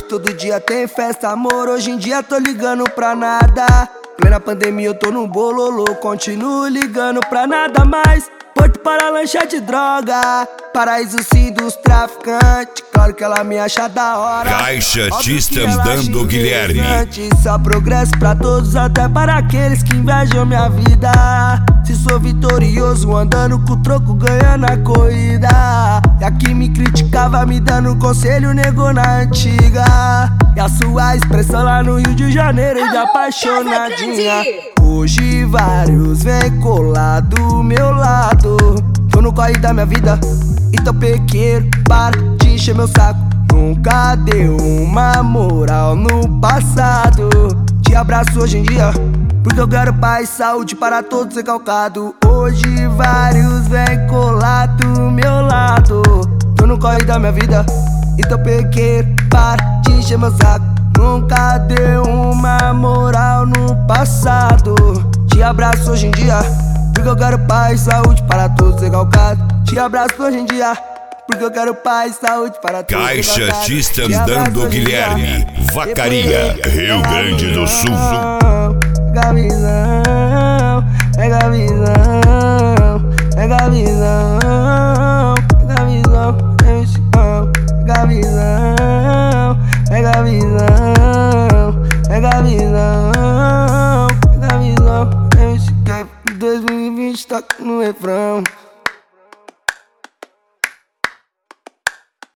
todo dia tem festa, amor. Hoje em dia tô ligando pra nada. Plena pandemia eu tô no bololô, continuo ligando pra nada mais. Porto para lancha de droga, paraíso sim dos traficantes. Claro que ela me acha da hora. Caixa Systems dando Guilherme. Só progresso pra todos, até para aqueles que invejam minha vida. Se sou vitorioso, andando com o troco, ganhando a corrida. E a que me criticava, me dando conselho, negou na antiga. E a sua expressão lá no Rio de Janeiro, de apaixonadinha. Hoje vários vem colar do meu lado. Tô no corre da minha vida, então pequeno, para de encher meu saco. Nunca deu uma moral no passado. Te abraço hoje em dia, porque eu quero paz, saúde para todos recalcado. Hoje vários vem colar do meu lado. Tô no corre da minha vida, então pequeno, para de encher meu saco. Nunca deu uma moral no passado. Te abraço hoje em dia, porque eu quero paz, saúde para todos recalcados. Te abraço hoje em dia, porque eu quero paz, saúde para todos. Caixa Systems dando Guilherme. Vacaria, Rio Grande do Sul. Pega a visão, pega a visão, pega a visão, pega a visão, pega a visão, pega a visão, pega a visão, pega a visão. Esse cap 2020 tá no refrão.